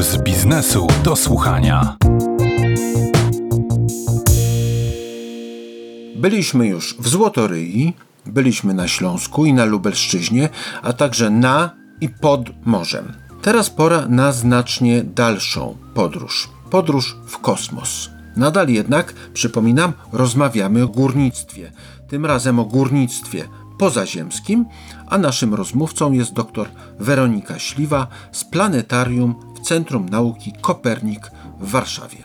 z biznesu do słuchania. Byliśmy już w Złotoryi, byliśmy na Śląsku i na Lubelszczyźnie, a także na i pod morzem. Teraz pora na znacznie dalszą podróż. Podróż w kosmos. Nadal jednak, przypominam, rozmawiamy o górnictwie. Tym razem o górnictwie pozaziemskim, a naszym rozmówcą jest dr Weronika Śliwa z Planetarium w Centrum Nauki Kopernik w Warszawie.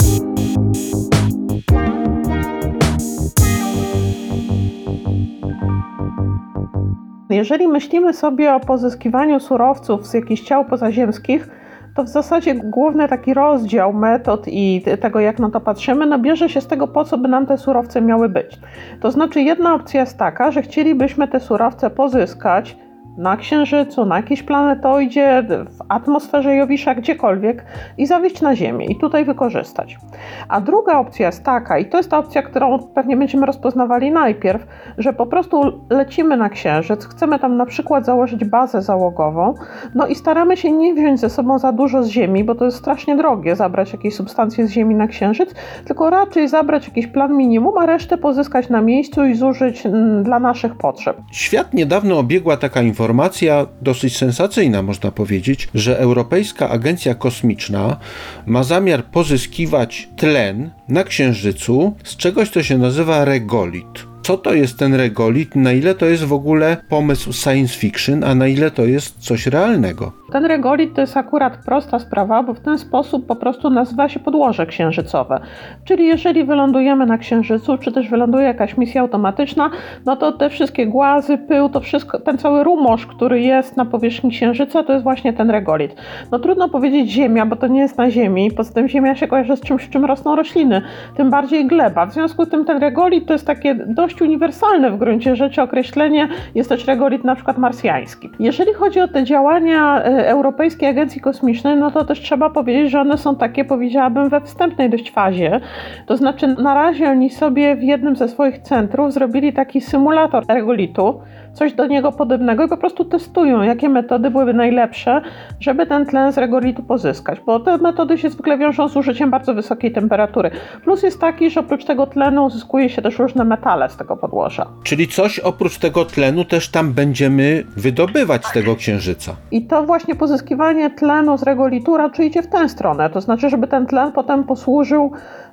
Jeżeli myślimy sobie o pozyskiwaniu surowców z jakichś ciał pozaziemskich, to w zasadzie główny taki rozdział metod i tego, jak na to patrzymy, bierze się z tego, po co by nam te surowce miały być. To znaczy, jedna opcja jest taka, że chcielibyśmy te surowce pozyskać na Księżycu, na jakiejś planetoidzie, w atmosferze Jowisza, gdziekolwiek i zawieźć na Ziemię i tutaj wykorzystać. A druga opcja jest taka, i to jest ta opcja, którą pewnie będziemy rozpoznawali najpierw, że po prostu lecimy na Księżyc, chcemy tam na przykład założyć bazę załogową, i staramy się nie wziąć ze sobą za dużo z Ziemi, bo to jest strasznie drogie zabrać jakieś substancje z Ziemi na Księżyc, tylko raczej zabrać jakiś plan minimum, a resztę pozyskać na miejscu i zużyć dla naszych potrzeb. Świat niedawno obiegła taka informacja, dosyć sensacyjna można powiedzieć, że Europejska Agencja Kosmiczna ma zamiar pozyskiwać tlen na Księżycu z czegoś, co się nazywa regolit. Co to jest ten regolit, na ile to jest w ogóle pomysł science fiction, a na ile to jest coś realnego? Ten regolit to jest akurat prosta sprawa, bo w ten sposób po prostu nazywa się podłoże księżycowe. Czyli jeżeli wylądujemy na Księżycu, czy też wyląduje jakaś misja automatyczna, to te wszystkie głazy, pył, to wszystko, ten cały rumosz, który jest na powierzchni Księżyca, to jest właśnie ten regolit. Trudno powiedzieć Ziemia, bo to nie jest na Ziemi, poza tym Ziemia się kojarzy z czymś, w czym rosną rośliny, tym bardziej gleba. W związku z tym ten regolit to jest takie dość uniwersalne w gruncie rzeczy określenie, jest też regolit na przykład marsjański. Jeżeli chodzi o te działania Europejskiej Agencji Kosmicznej, to też trzeba powiedzieć, że one są takie, powiedziałabym, we wstępnej dość fazie. To znaczy na razie oni sobie w jednym ze swoich centrów zrobili taki symulator regolitu, coś do niego podobnego i po prostu testują, jakie metody byłyby najlepsze, żeby ten tlen z regolitu pozyskać, bo te metody się zwykle wiążą z użyciem bardzo wysokiej temperatury. Plus jest taki, że oprócz tego tlenu uzyskuje się też różne metale z tego podłoża. Czyli coś oprócz tego tlenu też tam będziemy wydobywać z tego Księżyca. I to właśnie pozyskiwanie tlenu z regolitu raczej idzie w tę stronę, to znaczy, żeby ten tlen potem posłużył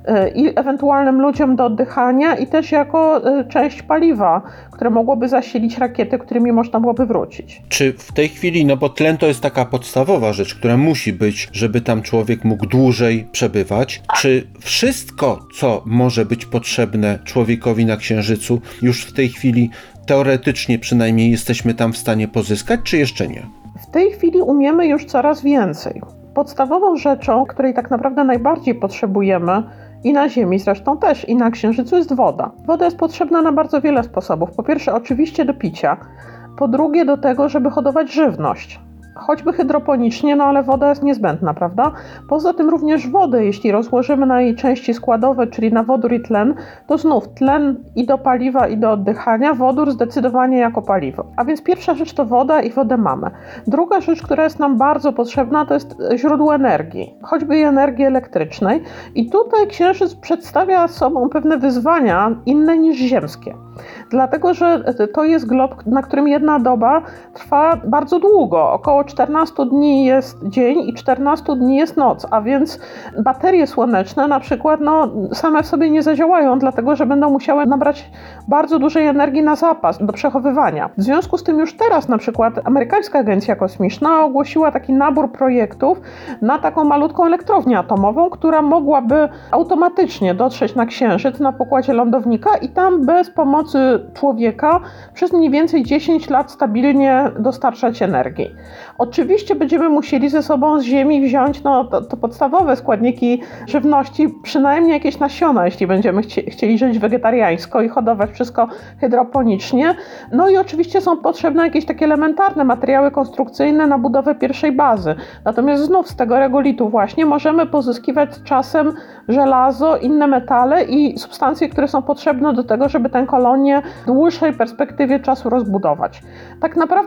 i ewentualnym ludziom do oddychania i też jako część paliwa, które mogłoby zasilić rakiety, którymi można byłoby wrócić. Czy w tej chwili, bo tlen to jest taka podstawowa rzecz, która musi być, żeby tam człowiek mógł dłużej przebywać, czy wszystko, co może być potrzebne człowiekowi na Księżycu, już w tej chwili teoretycznie przynajmniej jesteśmy tam w stanie pozyskać, czy jeszcze nie? W tej chwili umiemy już coraz więcej. Podstawową rzeczą, której tak naprawdę najbardziej potrzebujemy, i na Ziemi zresztą też, i na Księżycu, jest woda. Woda jest potrzebna na bardzo wiele sposobów. Po pierwsze oczywiście do picia, po drugie do tego, żeby hodować żywność. Choćby hydroponicznie, ale woda jest niezbędna, prawda? Poza tym również wodę, jeśli rozłożymy na jej części składowe, czyli na wodór i tlen, to znów tlen i do paliwa, i do oddychania, wodór zdecydowanie jako paliwo. A więc pierwsza rzecz to woda i wodę mamy. Druga rzecz, która jest nam bardzo potrzebna, to jest źródło energii, choćby i energii elektrycznej. I tutaj Księżyc przedstawia sobą pewne wyzwania inne niż ziemskie. Dlatego, że to jest glob, na którym jedna doba trwa bardzo długo. Około 14 dni jest dzień i 14 dni jest noc, a więc baterie słoneczne na przykład same w sobie nie zadziałają, dlatego że będą musiały nabrać bardzo dużej energii na zapas do przechowywania. W związku z tym już teraz na przykład amerykańska agencja kosmiczna ogłosiła taki nabór projektów na taką malutką elektrownię atomową, która mogłaby automatycznie dotrzeć na Księżyc na pokładzie lądownika i tam bez pomocy człowieka przez mniej więcej 10 lat stabilnie dostarczać energii. Oczywiście będziemy musieli ze sobą z Ziemi wziąć to podstawowe składniki żywności, przynajmniej jakieś nasiona, jeśli będziemy chcieli żyć wegetariańsko i hodować wszystko hydroponicznie. I oczywiście są potrzebne jakieś takie elementarne materiały konstrukcyjne na budowę pierwszej bazy. Natomiast znów z tego regolitu właśnie możemy pozyskiwać czasem żelazo, inne metale i substancje, które są potrzebne do tego, żeby tę kolonię w dłuższej perspektywie czasu rozbudować. Tak naprawdę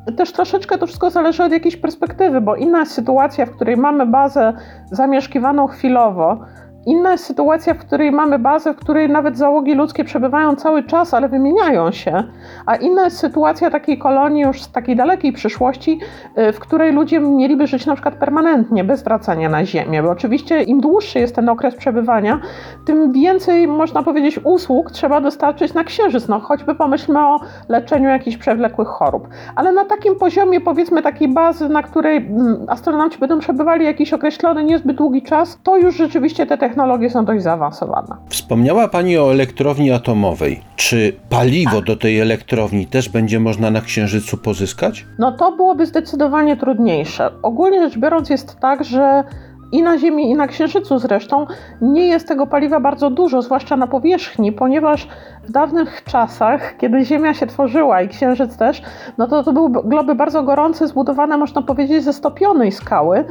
Też troszeczkę to wszystko zależy od jakiejś perspektywy, bo inna jest sytuacja, w której mamy bazę zamieszkiwaną chwilowo, inna jest sytuacja, w której mamy bazę, w której nawet załogi ludzkie przebywają cały czas, ale wymieniają się, a inna jest sytuacja takiej kolonii już z takiej dalekiej przyszłości, w której ludzie mieliby żyć na przykład permanentnie, bez wracania na Ziemię, bo oczywiście im dłuższy jest ten okres przebywania, tym więcej, można powiedzieć, usług trzeba dostarczyć na Księżyc, no choćby pomyślmy o leczeniu jakichś przewlekłych chorób, ale na takim poziomie, powiedzmy, takiej bazy, na której astronauci będą przebywali jakiś określony, niezbyt długi czas, to już rzeczywiście te technologie są dość zaawansowane. Wspomniała Pani o elektrowni atomowej. Czy paliwo do tej elektrowni też będzie można na Księżycu pozyskać? No to byłoby zdecydowanie trudniejsze. Ogólnie rzecz biorąc jest tak, że i na Ziemi, i na Księżycu zresztą nie jest tego paliwa bardzo dużo, zwłaszcza na powierzchni, ponieważ w dawnych czasach, kiedy Ziemia się tworzyła i Księżyc też, no to były globy bardzo gorące, zbudowane, można powiedzieć, ze stopionej skały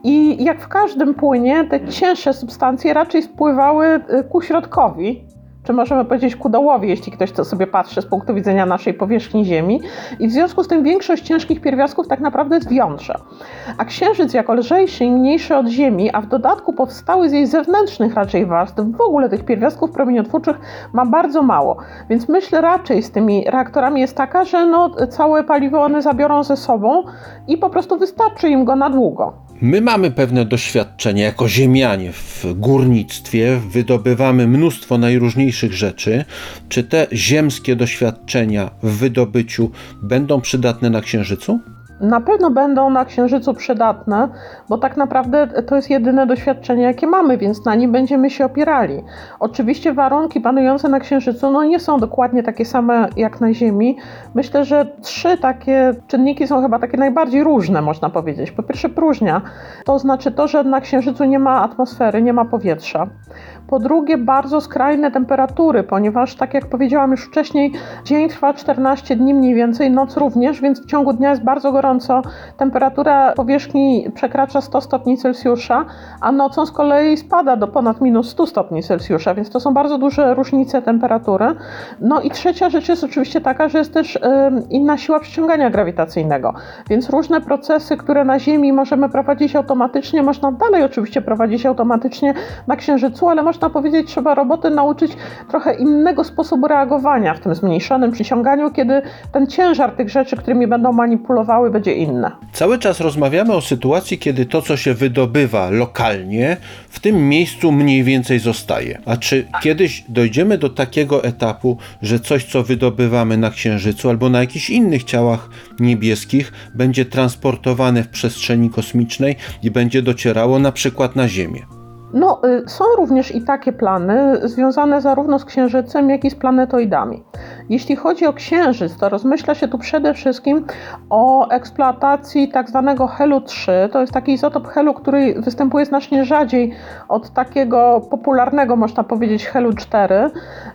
i jak w każdym płynie, te cięższe substancje raczej spływały ku środkowi, czy możemy powiedzieć ku dołowi, jeśli ktoś to sobie patrzy z punktu widzenia naszej powierzchni Ziemi. I w związku z tym większość ciężkich pierwiastków tak naprawdę jest w jądrze. A Księżyc jako lżejszy i mniejszy od Ziemi, a w dodatku powstały z jej zewnętrznych raczej warstw, w ogóle tych pierwiastków promieniotwórczych ma bardzo mało. Więc myśl raczej z tymi reaktorami jest taka, że całe paliwo one zabiorą ze sobą i po prostu wystarczy im go na długo. My mamy pewne doświadczenia jako ziemianie w górnictwie, wydobywamy mnóstwo najróżniejszych rzeczy. Czy te ziemskie doświadczenia w wydobyciu będą przydatne na Księżycu? Na pewno będą na Księżycu przydatne, bo tak naprawdę to jest jedyne doświadczenie, jakie mamy, więc na nim będziemy się opierali. Oczywiście warunki panujące na Księżycu nie są dokładnie takie same jak na Ziemi. Myślę, że 3 takie czynniki są chyba takie najbardziej różne, można powiedzieć. Po pierwsze próżnia, to znaczy to, że na Księżycu nie ma atmosfery, nie ma powietrza. Po drugie bardzo skrajne temperatury, ponieważ tak jak powiedziałam już wcześniej, dzień trwa 14 dni mniej więcej, noc również, więc w ciągu dnia jest bardzo gorąco. Temperatura powierzchni przekracza 100 stopni Celsjusza, a nocą z kolei spada do ponad minus 100 stopni Celsjusza, więc to są bardzo duże różnice temperatury. No i trzecia rzecz jest oczywiście taka, że jest też inna siła przyciągania grawitacyjnego, więc różne procesy, które na Ziemi możemy prowadzić automatycznie, można dalej oczywiście prowadzić automatycznie na Księżycu, ale można powiedzieć, trzeba roboty nauczyć trochę innego sposobu reagowania w tym zmniejszonym przyciąganiu, kiedy ten ciężar tych rzeczy, którymi będą manipulowały, będzie inny. Cały czas rozmawiamy o sytuacji, kiedy to, co się wydobywa lokalnie, w tym miejscu mniej więcej zostaje. A czy kiedyś dojdziemy do takiego etapu, że coś, co wydobywamy na Księżycu albo na jakichś innych ciałach niebieskich, będzie transportowane w przestrzeni kosmicznej i będzie docierało na przykład na Ziemię? Są również i takie plany związane zarówno z Księżycem, jak i z planetoidami. Jeśli chodzi o Księżyc, to rozmyśla się tu przede wszystkim o eksploatacji tak zwanego helu-3. To jest taki izotop helu, który występuje znacznie rzadziej od takiego popularnego, można powiedzieć, helu-4,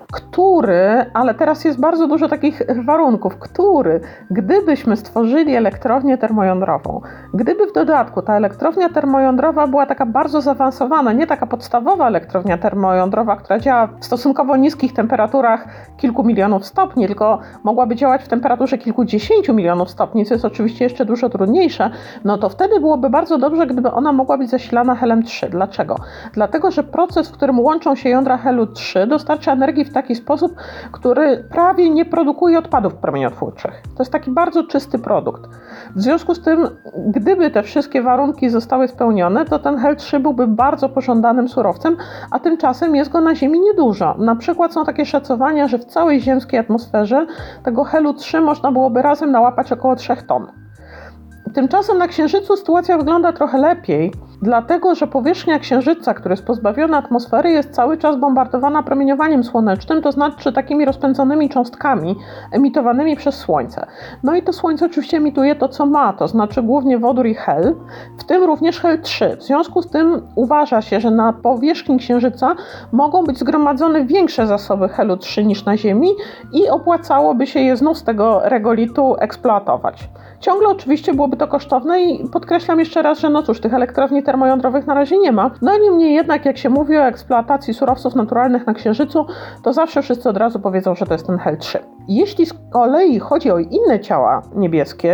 ale teraz jest bardzo dużo takich warunków, gdybyśmy stworzyli elektrownię termojądrową, gdyby w dodatku ta elektrownia termojądrowa była taka bardzo zaawansowana, nie taka podstawowa elektrownia termojądrowa, która działa w stosunkowo niskich temperaturach kilku milionów stopni, tylko mogłaby działać w temperaturze kilkudziesięciu milionów stopni, co jest oczywiście jeszcze dużo trudniejsze, to wtedy byłoby bardzo dobrze, gdyby ona mogła być zasilana helem-3. Dlaczego? Dlatego, że proces, w którym łączą się jądra helu-3, dostarcza energii w taki sposób, który prawie nie produkuje odpadów promieniotwórczych. To jest taki bardzo czysty produkt. W związku z tym, gdyby te wszystkie warunki zostały spełnione, to ten hel-3 byłby bardzo pożądanym surowcem, a tymczasem jest go na Ziemi niedużo. Na przykład są takie szacowania, że w całej ziemskiej atmosferze tego helu-3 można byłoby razem nałapać około 3 ton. Tymczasem na Księżycu sytuacja wygląda trochę lepiej, dlatego że powierzchnia Księżyca, która jest pozbawiona atmosfery, jest cały czas bombardowana promieniowaniem słonecznym, to znaczy takimi rozpędzonymi cząstkami emitowanymi przez Słońce. I to Słońce oczywiście emituje to, co ma, to znaczy głównie wodór i hel, w tym również hel-3. W związku z tym uważa się, że na powierzchni Księżyca mogą być zgromadzone większe zasoby helu-3 niż na Ziemi i opłacałoby się je znów z tego regolitu eksploatować. Ciągle oczywiście byłoby to kosztowne i podkreślam jeszcze raz, że tych elektrowni termojądrowych na razie nie ma. Niemniej jednak, jak się mówi o eksploatacji surowców naturalnych na Księżycu, to zawsze wszyscy od razu powiedzą, że to jest ten hel-3. Jeśli z kolei chodzi o inne ciała niebieskie,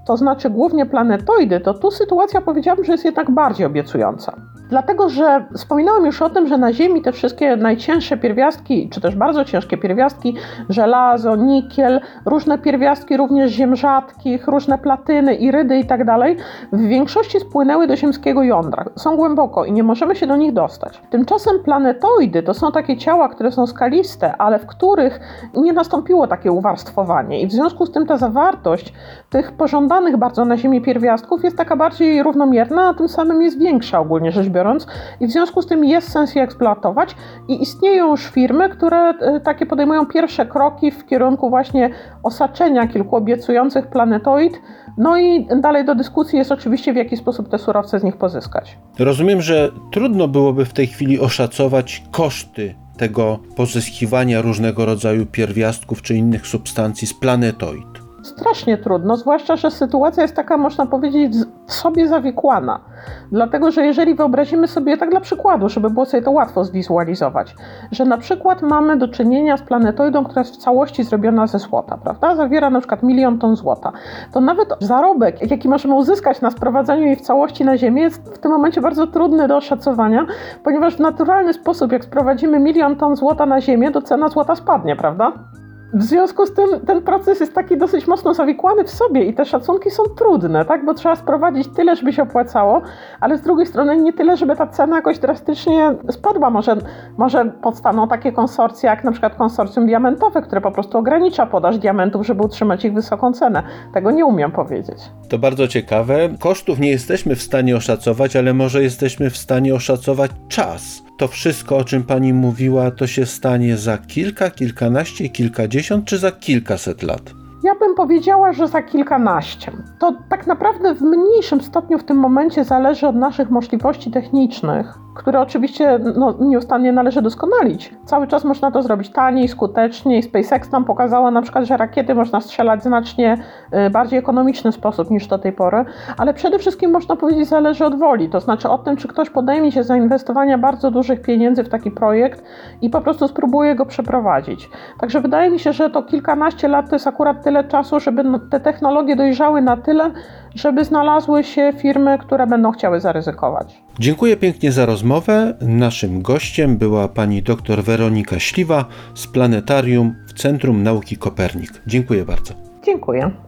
to znaczy głównie planetoidy, to tu sytuacja, powiedziałabym, że jest jednak bardziej obiecująca. Dlatego, że wspominałam już o tym, że na Ziemi te wszystkie najcięższe pierwiastki, czy też bardzo ciężkie pierwiastki, żelazo, nikiel, różne pierwiastki również ziem rzadkich, różne platyny, irydy i tak dalej, w większości spłynęły do ziemskiego jądra. Są głęboko i nie możemy się do nich dostać. Tymczasem planetoidy to są takie ciała, które są skaliste, ale w których nie nastąpiło takie uwarstwowanie i w związku z tym ta zawartość tych pożądanych bardzo na Ziemi pierwiastków jest taka bardziej równomierna, a tym samym jest większa ogólnie rzecz biorąc i w związku z tym jest sens je eksploatować i istnieją już firmy, które takie podejmują pierwsze kroki w kierunku właśnie osaczenia kilku obiecujących planetoid. No i dalej do dyskusji jest oczywiście, w jaki sposób te surowce z nich pozyskać. Rozumiem, że trudno byłoby w tej chwili oszacować koszty tego pozyskiwania różnego rodzaju pierwiastków czy innych substancji z planetoid. Strasznie trudno, zwłaszcza, że sytuacja jest taka, można powiedzieć, sobie zawikłana. Dlatego, że jeżeli wyobrazimy sobie, tak dla przykładu, żeby było sobie to łatwo zwizualizować, że na przykład mamy do czynienia z planetoidą, która jest w całości zrobiona ze złota, prawda? Zawiera na przykład 1 000 000 ton złota. To nawet zarobek, jaki możemy uzyskać na sprowadzaniu jej w całości na Ziemię, jest w tym momencie bardzo trudny do oszacowania, ponieważ w naturalny sposób, jak sprowadzimy 1 000 000 ton złota na Ziemię, to cena złota spadnie, prawda? W związku z tym ten proces jest taki dosyć mocno zawikłany w sobie i te szacunki są trudne, tak? Bo trzeba sprowadzić tyle, żeby się opłacało, ale z drugiej strony nie tyle, żeby ta cena jakoś drastycznie spadła. Może powstaną takie konsorcje, jak na przykład konsorcjum diamentowe, które po prostu ogranicza podaż diamentów, żeby utrzymać ich wysoką cenę. Tego nie umiem powiedzieć. To bardzo ciekawe. Kosztów nie jesteśmy w stanie oszacować, ale może jesteśmy w stanie oszacować czas. To wszystko, o czym pani mówiła, to się stanie za kilka, kilkanaście, kilkadziesiąt czy za kilkaset lat? Ja bym powiedziała, że za kilkanaście. To tak naprawdę w mniejszym stopniu w tym momencie zależy od naszych możliwości technicznych, które oczywiście nieustannie należy doskonalić. Cały czas można to zrobić taniej, skuteczniej. SpaceX nam pokazała na przykład, że rakiety można strzelać w znacznie bardziej ekonomiczny sposób niż do tej pory, ale przede wszystkim można powiedzieć zależy od woli, to znaczy o tym, czy ktoś podejmie się zainwestowania bardzo dużych pieniędzy w taki projekt i po prostu spróbuje go przeprowadzić. Także wydaje mi się, że to kilkanaście lat to jest akurat tyle czasu, żeby te technologie dojrzały na tyle, żeby znalazły się firmy, które będą chciały zaryzykować. Dziękuję pięknie za rozmowę. Naszym gościem była pani dr Weronika Śliwa z Planetarium w Centrum Nauki Kopernik. Dziękuję bardzo. Dziękuję.